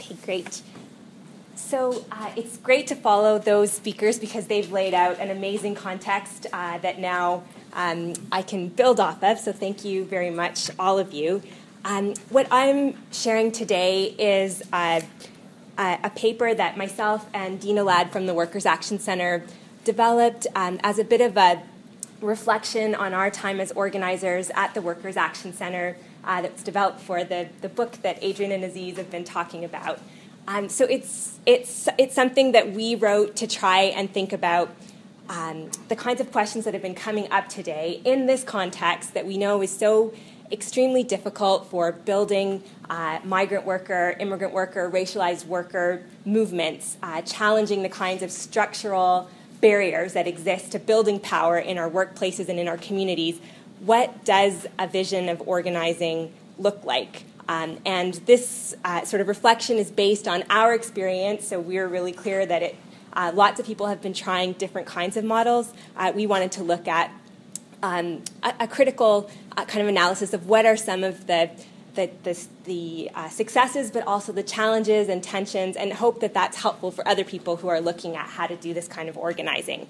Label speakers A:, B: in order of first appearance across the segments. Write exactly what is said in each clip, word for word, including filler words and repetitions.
A: Okay, great. So uh, it's great to follow those speakers because they've laid out an amazing context uh, that now um, I can build off of. So thank you very much, all of you. Um, what I'm sharing today is uh, a, a paper that myself and Dina Ladd from the Workers' Action Center developed um, as a bit of a reflection on our time as organizers at the Workers' Action Center uh, that was developed for the, the book that Adrian and Aziz have been talking about. Um, so it's, it's, it's something that we wrote to try and think about um, the kinds of questions that have been coming up today in this context that we know is so extremely difficult for building uh, migrant worker, immigrant worker, racialized worker movements, uh, challenging the kinds of structural barriers that exist to building power in our workplaces and in our communities. What does a vision of organizing look like? Um, and this uh, sort of reflection is based on our experience, so we're really clear that it, uh, lots of people have been trying different kinds of models. Uh, we wanted to look at um, a, a critical uh, kind of analysis of what are some of the the, the, the uh, successes, but also the challenges and tensions, and hope that that's helpful for other people who are looking at how to do this kind of organizing.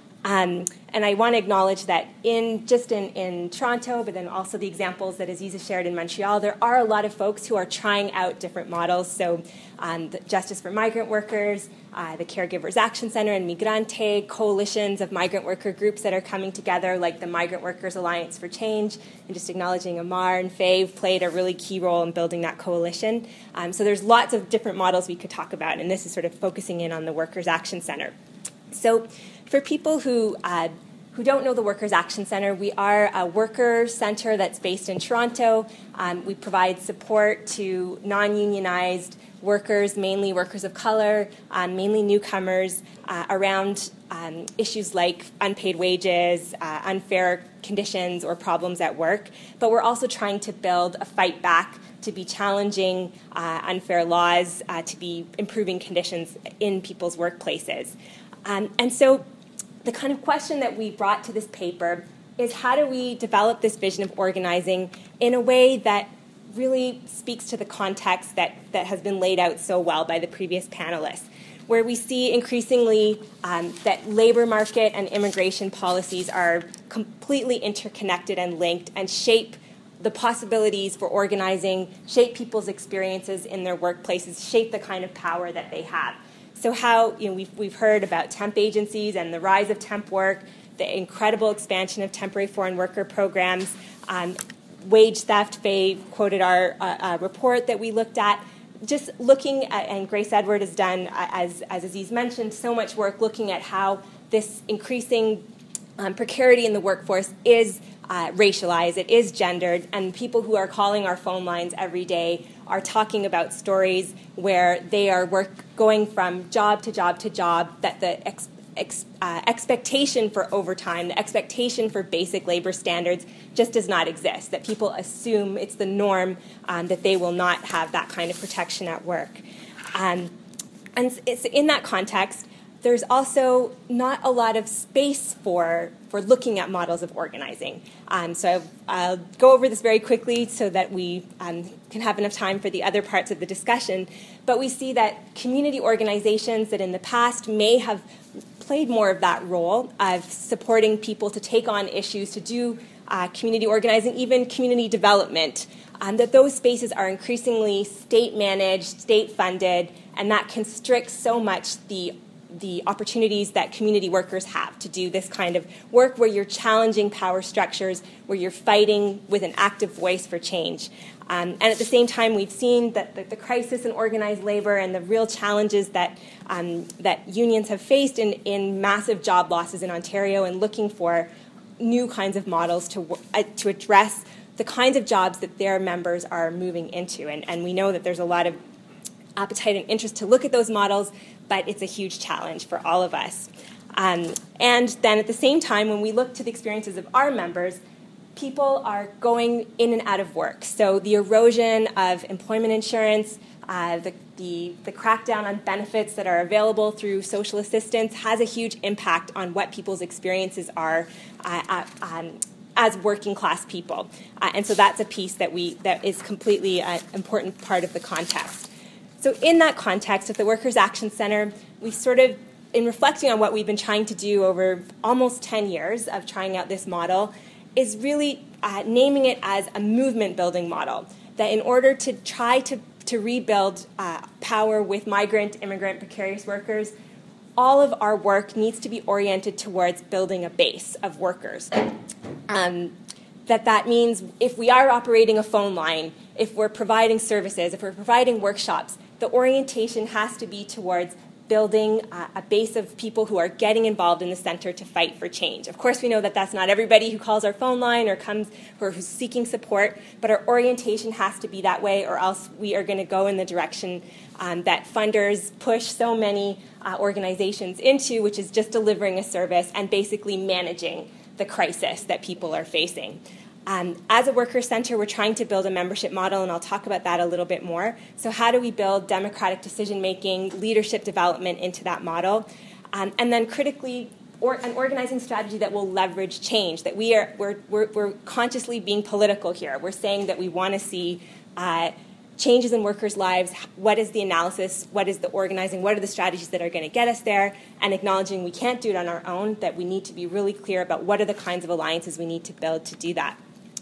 A: Um, and I want to acknowledge that in just in, in Toronto, but then also the examples that Aziz has shared in Montreal, there are a lot of folks who are trying out different models. So um, the Justice for Migrant Workers, uh, the Caregivers Action Center, and Migrante, coalitions of migrant worker groups that are coming together, like the Migrant Workers Alliance for Change, and just acknowledging Amar and Fave played a really key role in building that coalition. Um, so there's lots of different models we could talk about, and this is sort of focusing in on the Workers Action Center. So for people who uh, who don't know the Workers' Action Center, we are a worker center that's based in Toronto. Um, we provide support to non-unionized workers, mainly workers of color, um, mainly newcomers, uh, around um, issues like unpaid wages, uh, unfair conditions, or problems at work. But we're also trying to build a fight back to be challenging uh, unfair laws, uh, to be improving conditions in people's workplaces. Um, and so the kind of question that we brought to this paper is how do we develop this vision of organizing in a way that really speaks to the context that, that has been laid out so well by the previous panelists, where we see increasingly um, that labor market and immigration policies are completely interconnected and linked and shape the possibilities for organizing, shape people's experiences in their workplaces, shape the kind of power that they have. So how, you know, we've, we've heard about temp agencies and the rise of temp work, the incredible expansion of temporary foreign worker programs, um, wage theft. Faye quoted our uh, uh, report that we looked at. Just looking at, and Grace Edward has done, uh, as, as Aziz mentioned, so much work looking at how this increasing um, precarity in the workforce is uh, racialized, it is gendered, and people who are calling our phone lines every day are talking about stories where they are work going from job to job to job, that the ex, ex, uh, expectation for overtime, the expectation for basic labor standards just does not exist, that people assume it's the norm, um, that they will not have that kind of protection at work. Um, and it's in that context, there's also not a lot of space for, for looking at models of organizing. Um, so I'll go over this very quickly so that we um, can have enough time for the other parts of the discussion. But we see that community organizations that in the past may have played more of that role of supporting people to take on issues, to do uh, community organizing, even community development, um, that those spaces are increasingly state-managed, state-funded, and that constricts so much the the opportunities that community workers have to do this kind of work where you're challenging power structures, where you're fighting with an active voice for change. Um, and at the same time, we've seen that the, the crisis in organized labor and the real challenges that um, that unions have faced in, in massive job losses in Ontario, and looking for new kinds of models to, uh, to address the kinds of jobs that their members are moving into. And, and we know that there's a lot of appetite and interest to look at those models, but it's a huge challenge for all of us. Um, and then at the same time, when we look to the experiences of our members, people are going in and out of work. So the erosion of employment insurance, uh, the, the, the crackdown on benefits that are available through social assistance has a huge impact on what people's experiences are uh, uh, um, as working class people. Uh, and so that's a piece that we that is completely an important part of the context. So in that context, at the Workers' Action Center, we've sort of, in reflecting on what we've been trying to do over almost ten years of trying out this model, is really uh, naming it as a movement-building model, that in order to try to, to rebuild uh, power with migrant, immigrant, precarious workers, all of our work needs to be oriented towards building a base of workers. Um, that that means if we are operating a phone line, if we're providing services, if we're providing workshops, the orientation has to be towards building uh, a base of people who are getting involved in the center to fight for change. Of course, we know that that's not everybody who calls our phone line or comes or who's seeking support, but our orientation has to be that way, or else we are going to go in the direction um, that funders push so many uh, organizations into, which is just delivering a service and basically managing the crisis that people are facing. Um, as a worker center, we're trying to build a membership model, and I'll talk about that a little bit more. So how do we build democratic decision-making, leadership development into that model? Um, and then critically, or an organizing strategy that will leverage change, that we are, we're, we're, we're consciously being political here. We're saying that we want to see uh, changes in workers' lives. What is the analysis? What is the organizing? What are the strategies that are going to get us there? And acknowledging we can't do it on our own, that we need to be really clear about what are the kinds of alliances we need to build to do that.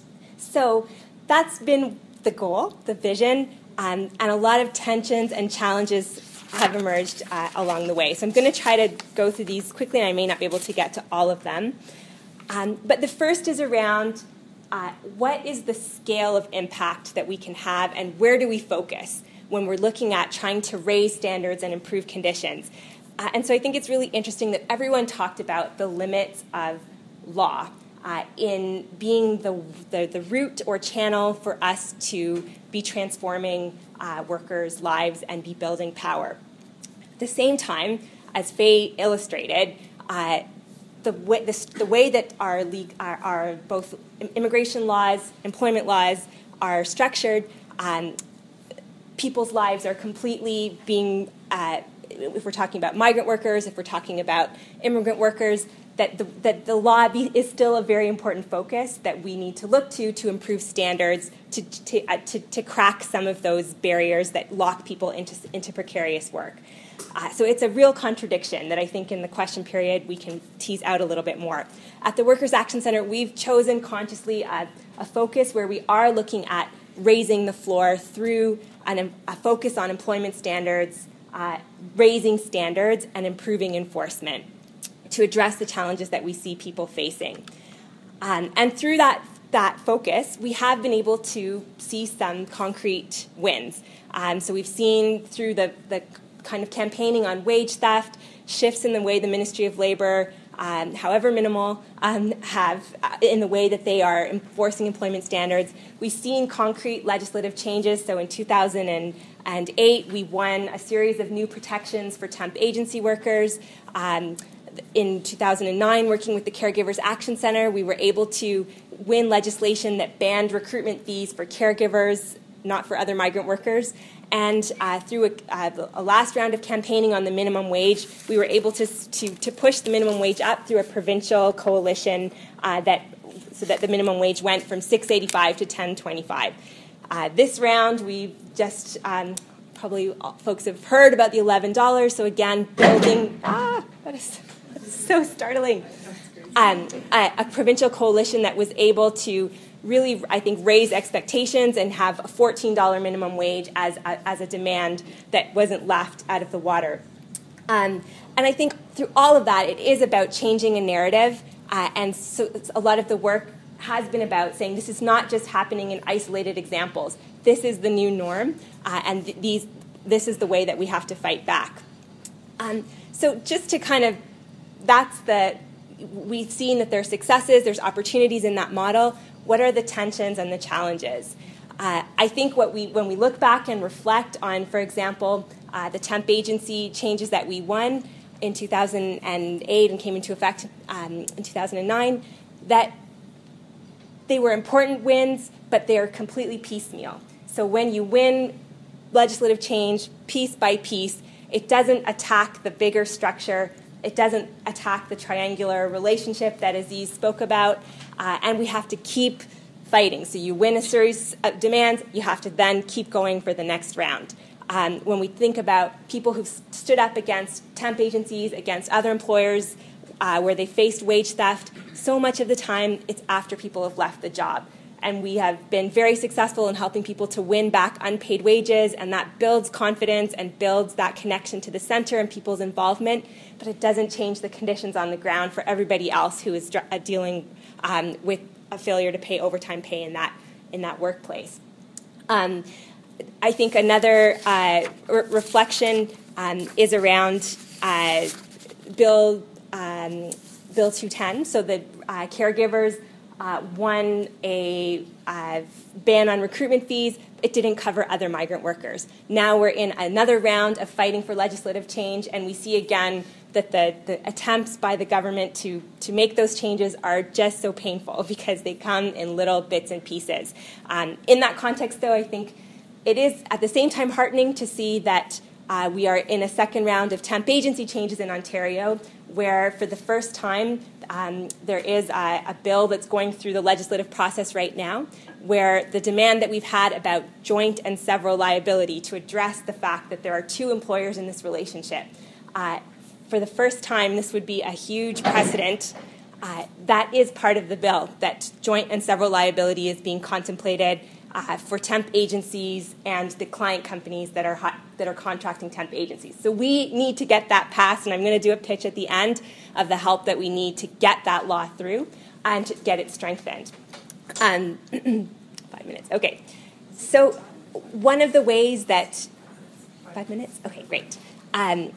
A: So that's been the goal, the vision, um, and a lot of tensions and challenges have emerged uh, along the way. So I'm going to try to go through these quickly, and I may not be able to get to all of them. Um, but the first is around uh, what is the scale of impact that we can have, and where do we focus when we're looking at trying to raise standards and improve conditions. Uh, and so I think it's really interesting that everyone talked about the limits of law Uh, in being the, the, the route or channel for us to be transforming uh, workers' lives and be building power. At the same time, as Faye illustrated, uh, the, way, the, the way that our, le- our, our both immigration laws, employment laws are structured, um, people's lives are completely being, uh, if we're talking about migrant workers, if we're talking about immigrant workers, that the, that the law be, is still a very important focus that we need to look to to improve standards, to to, uh, to, to crack some of those barriers that lock people into, into precarious work. Uh, so it's a real contradiction that I think in the question period we can tease out a little bit more. At the Workers' Action Center, we've chosen consciously a, a focus where we are looking at raising the floor through an, a focus on employment standards, uh, raising standards, and improving enforcement to address the challenges that we see people facing. Um, and through that, that focus, we have been able to see some concrete wins. Um, so we've seen through the, the kind of campaigning on wage theft, shifts in the way the Ministry of Labor, um, however minimal, um, have uh, in the way that they are enforcing employment standards. We've seen concrete legislative changes. So in two thousand eight, we won a series of new protections for temp agency workers. Um, In two thousand nine, working with the Caregivers Action Center, we were able to win legislation that banned recruitment fees for caregivers, not for other migrant workers. And uh, through a, uh, a last round of campaigning on the minimum wage, we were able to, to, to push the minimum wage up through a provincial coalition uh, that so that the minimum wage went from six eighty-five to ten twenty-five. Uh, this round, we just um, probably folks have heard about the eleven dollars. So again, building ah, that is. So startling. Um, a, a provincial coalition that was able to really, I think, raise expectations and have a fourteen dollars minimum wage as a, as a demand that wasn't laughed out of the water. Um, and I think through all of that, it is about changing a narrative. Uh, and so a lot of the work has been about saying this is not just happening in isolated examples. This is the new norm, uh, and th- these this is the way that we have to fight back. Um, so just to kind of That's the, we've seen that there's successes, there's opportunities in that model. What are the tensions and the challenges? Uh, I think what we, when we look back and reflect on, for example, uh, the temp agency changes that we won in two thousand eight and came into effect um, in two thousand nine, that they were important wins, but they're completely piecemeal. So when you win legislative change piece by piece, it doesn't attack the bigger structure. It doesn't attack the triangular relationship that Aziz spoke about, uh, and we have to keep fighting. So you win a series of demands, you have to then keep going for the next round. Um, when we think about people who've stood up against temp agencies, against other employers, uh, where they faced wage theft, so much of the time it's after people have left the job. And we have been very successful in helping people to win back unpaid wages, and that builds confidence and builds that connection to the center and people's involvement, but it doesn't change the conditions on the ground for everybody else who is dr- dealing um, with a failure to pay overtime pay in that, in that workplace. Um, I think another uh, re- reflection um, is around uh, Bill um, Bill two ten. So the uh, caregivers uh, won a uh, ban on recruitment fees. It didn't cover other migrant workers. Now we're in another round of fighting for legislative change, and we see again that the, the attempts by the government to, to make those changes are just so painful because they come in little bits and pieces. Um, in that context, though, I think it is at the same time heartening to see that uh, we are in a second round of temp agency changes in Ontario, where for the first time um, there is a, a bill that's going through the legislative process right now, where the demand that we've had about joint and several liability to address the fact that there are two employers in this relationship. Uh, for the first time, this would be a huge precedent. Uh, that is part of the bill, that joint and several liability is being contemplated Uh, for temp agencies and the client companies that are hot, that are contracting temp agencies. So we need to get that passed, and I'm going to do a pitch at the end of the help that we need to get that law through and to get it strengthened. Um, five minutes. Okay. So one of the ways that five minutes. Okay, great. Um,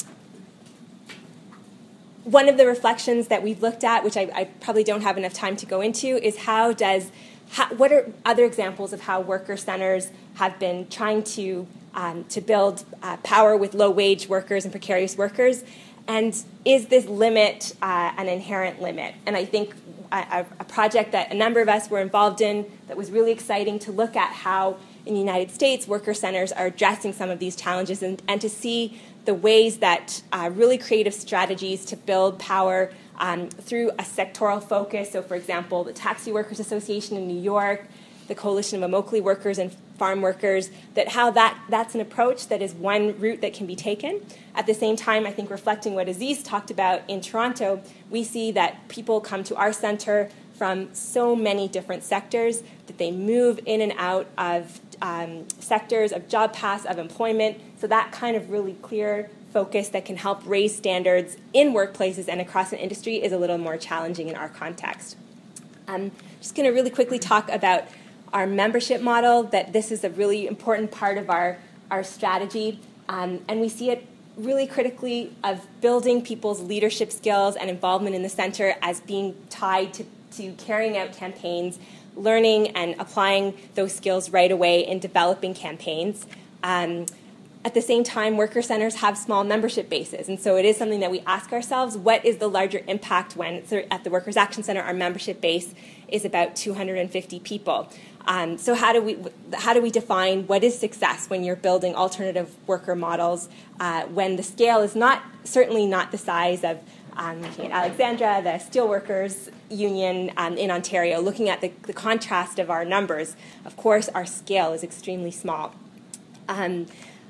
A: one of the reflections that we've looked at, which I, I probably don't have enough time to go into, is how does How, what are other examples of how worker centers have been trying to um, to build uh, power with low-wage workers and precarious workers? And is this limit uh, an inherent limit? And I think a, a project that a number of us were involved in that was really exciting to look at how in the United States worker centers are addressing some of these challenges, and, and to see the ways that uh, really creative strategies to build power Um, through a sectoral focus. So, for example, the Taxi Workers Association in New York, the Coalition of Immokalee Workers and Farm Workers, that how that, that's an approach that is one route that can be taken. At the same time, I think reflecting what Aziz talked about in Toronto, we see that people come to our center from so many different sectors, that they move in and out of um, sectors of job paths, of employment. So that kind of really clear focus that can help raise standards in workplaces and across an industry is a little more challenging in our context. I'm just going to really quickly talk about our membership model, that this is a really important part of our, our strategy, um, and we see it really critically of building people's leadership skills and involvement in the center as being tied to, to carrying out campaigns, learning and applying those skills right away in developing campaigns. Um, At the same time, worker centers have small membership bases, and so it is something that we ask ourselves, what is the larger impact when it's at the Workers' Action Center, our membership base is about two hundred fifty people. Um, so how do we how do we define what is success when you're building alternative worker models, uh, when the scale is not certainly not the size of um, looking at Alexandra, the Steelworkers Union um, in Ontario, looking at the, the contrast of our numbers. Of course, our scale is extremely small. Um,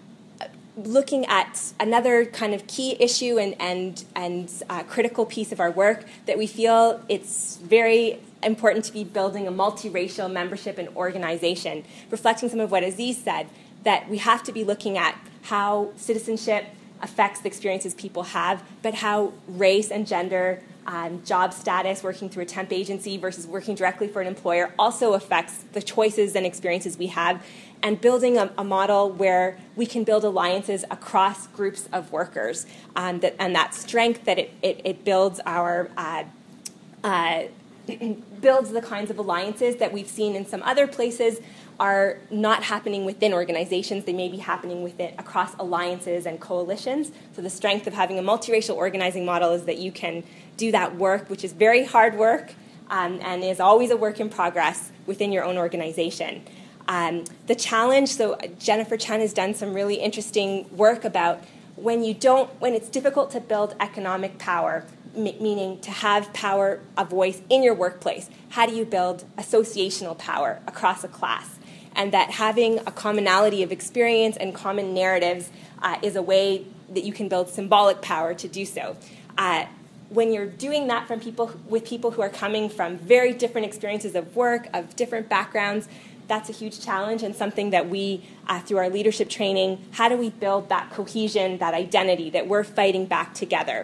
A: Looking at another kind of key issue and and and uh, critical piece of our work, that we feel it's very important to be building a multiracial membership and organization, reflecting some of what Aziz said, that we have to be looking at how citizenship affects the experiences people have, but how race and gender, um, job status, working through a temp agency versus working directly for an employer also affects the choices and experiences we have, and building a, a model where we can build alliances across groups of workers, um, that, and that strength that it, it, it builds our uh, uh, builds the kinds of alliances that we've seen in some other places are not happening within organizations. They may be happening within across alliances and coalitions. So the strength of having a multiracial organizing model is that you can do that work, which is very hard work um, and is always a work in progress within your own organization. Um, the challenge, so Jennifer Chen has done some really interesting work about when you don't, when it's difficult to build economic power, m- meaning to have power, a voice in your workplace, how do you build associational power across a class? and that having a commonality of experience and common narratives uh, is a way that you can build symbolic power to do so. Uh, when you're doing that from people with people who are coming from very different experiences of work, of different backgrounds, that's a huge challenge and something that we, uh, through our leadership training, how do we build that cohesion, that identity that we're fighting back together?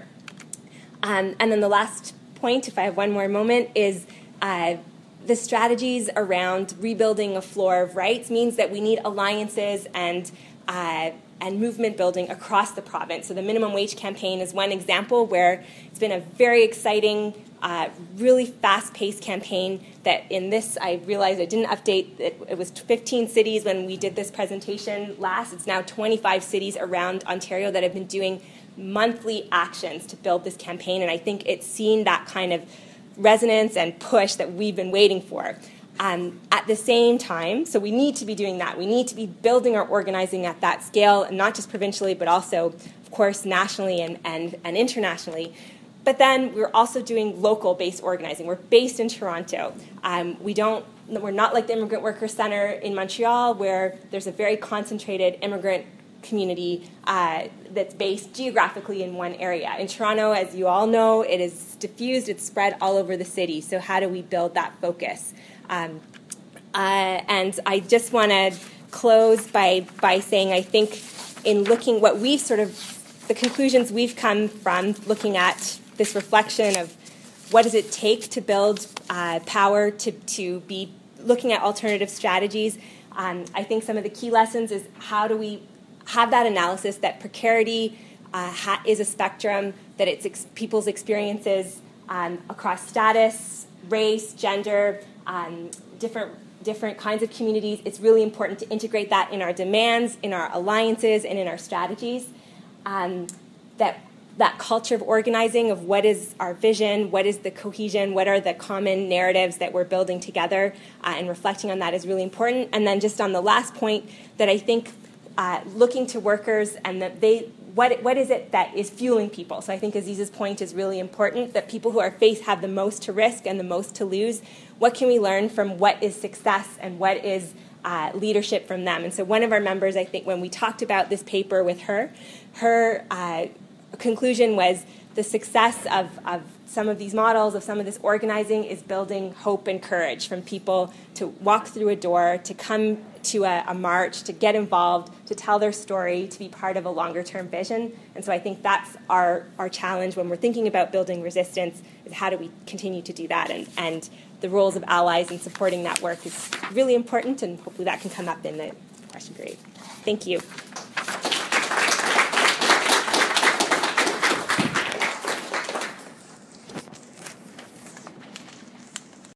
A: Um, and then the last point, if I have one more moment, is uh, the strategies around rebuilding a floor of rights means that we need alliances and uh, and movement building across the province. So the minimum wage campaign is one example where it's been a very exciting, uh, really fast-paced campaign that in this, I realized I didn't update, it, it was fifteen cities when we did this presentation last. It's now twenty-five cities around Ontario that have been doing monthly actions to build this campaign, and I think it's seen that kind of resonance and push that we've been waiting for. Um, at the same time, so we need to be doing that. We need to be building our organizing at that scale, and not just provincially, but also, of course, nationally and, and, and internationally. But then we're also doing local-based organizing. We're based in Toronto. Um, we don't, we're not like the Immigrant Workers Centre in Montreal, where there's a very concentrated immigrant community uh, that's based geographically in one area. In Toronto, as you all know, it is diffused, it's spread all over the city. So how do we build that focus? Um, uh, and I just want to close by, by saying I think in looking what we've sort of, the conclusions we've come from looking at this reflection of what does it take to build uh, power, to, to be looking at alternative strategies. Um, I think some of the key lessons is how do we have that analysis that precarity uh, ha- is a spectrum, that it's ex- people's experiences um, across status, race, gender, um, different different kinds of communities. It's really important to integrate that in our demands, in our alliances, and in our strategies. Um, that that culture of organizing, of what is our vision, what is the cohesion, what are the common narratives that we're building together, uh, and reflecting on that is really important. And then just on the last point, that I think uh, looking to workers and that they what what is it that is fueling people? So I think Aziz's point is really important, that people who are faced have the most to risk and the most to lose. What can we learn from what is success and what is uh, leadership from them? And so one of our members, I think, when we talked about this paper with her, her uh, conclusion was the success of, of some of these models, of some of this organizing, is building hope and courage from people to walk through a door, to come to a, a march, to get involved, to tell their story, to be part of a longer-term vision. And so I think that's our, our challenge when we're thinking about building resistance, is how do we continue to do that? And, and the roles of allies in supporting that work is really important, and hopefully that can come up in the question period. Thank you.